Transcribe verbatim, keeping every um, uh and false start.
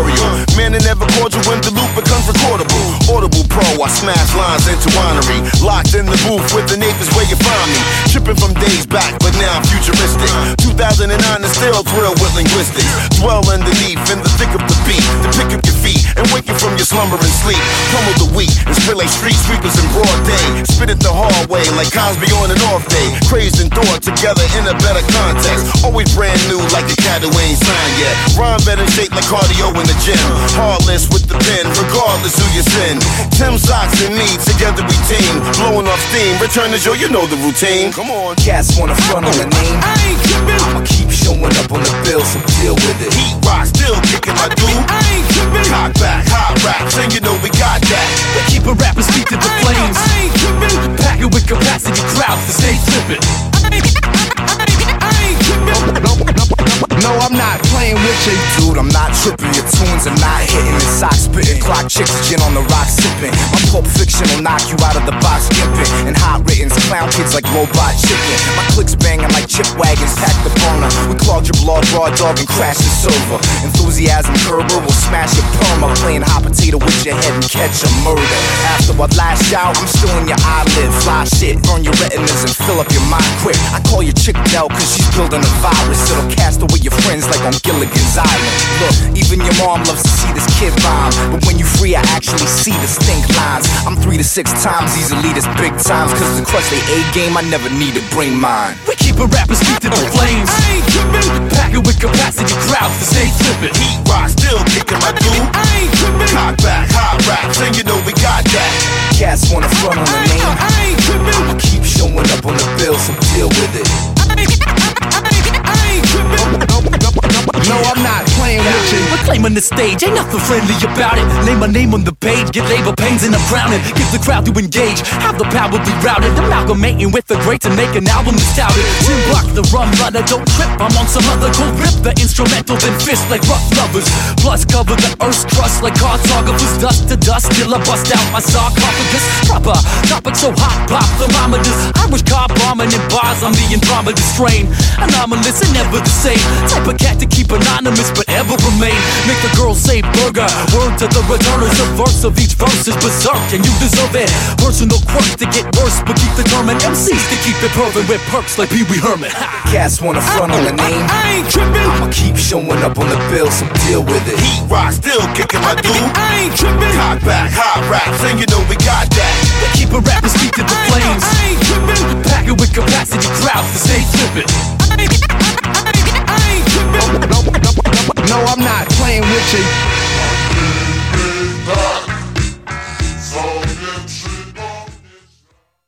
memorial. Man, I never called you when the loop becomes recordable. Audible Pro, I smash lines into winery. Locked in the booth with the neighbors where you find me. Tripping from days back, but now I'm futuristic. two thousand nine is still thrill with linguistics. Dwell underneath in the thick of the beat. To pick up your feet and wake you from your slumber and sleep. Pummel the wheat and spit like street sweepers in broad day. Spit it the hallway like Cosby on an off day. Crazed and thought together in a better context. Always brand new like the cat who ain't signed yet. Rhyme better shaped like cardio in the gym. Heartless with the pen, regardless who you send. Tim Socks and me, together we team. Blowing off steam, return to show, you know the routine. Come on. Cats wanna front on the name. I ain't trippin'. I'ma keep showing up on the bill, so deal with it. Heat rock, still kicking my dude. I ain't trippin'. Cock back, hot raps, and you know we got that. We keep a rapper speak to the flames. I ain't trippin'. Pack it with capacity, crowds to stay flippin'. No, I'm not playing with you, dude. I'm not tripping. Your tunes are not hitting. The socks spitting, clock chicks, gin on the rock sipping. My Pulp Fiction will knock you out of the box skipping. And hot writtens, clown kids like robot chicken. My clicks banging like chip wagons, pack the boner. We clogged your blood, raw dog, and crash the silver. Enthusiasm curber will smash your perma. Playing hot potato with your head and catch a murder. After I lash out, I'm still in your eyelid. Fly shit, burn your retinas and fill up your mind quick. I call your chick Dell cause she's building a virus. It'll cast away your friends like on Gilligan's Island. Look, even your mom loves to see this kid rhyme. But when you free, I actually see the stink lines. I'm three to six times these elitists big times. Cause to crush they A game, I never need to bring mine. We keep a rapper speak to the flames. I ain't trippin'. Pack it with capacity, crowds to stay flippin'. Heat rock, still kicking my dude. I ain't trippin'. Cock back, hot raps, and you know we got that. Cats wanna front on the name. I ain't trippin'. I'ma keep showing up on the bill, so deal with it. No, I'm not playing with you. We're claiming the stage, ain't nothing friendly about it. Lay my name on the page, get labor pains and I'm drowning. Give the crowd to engage, have the power be routed. Amalgamating with the greats and make an album that's touted. Tim Block the rum runner, don't trip, I'm on some other cold rip. The instrumental then fist like rough lovers. Plus cover the earth's crust like cartographers. Dust to dust till I bust out my sarcophagus. Proper, topic so hot, pop thermometers. Irish car bombing in bars, I'm the Andromeda strain. Anomalous and never the same. Type of cat to keep anonymous but ever remain. Make the girl say burger. Word to the returners, the verse of each verse is berserk and you deserve it. Personal quirks to get worse but keep determined. M Cs to keep it perfect with perks like Pee Wee Herman. Cats wanna front on the name. I ain't trippin'. I'ma keep showing up on the bill, so deal with it. Heat rock, still kicking my dude. I ain't trippin'. Cock back, hot raps, and you know we got that. We keep a rapper speak to the flames. I ain't trippin'. Pack it with capacity, crowds to stay flippin'. I ain't trippin'. No, I'm not playing with you.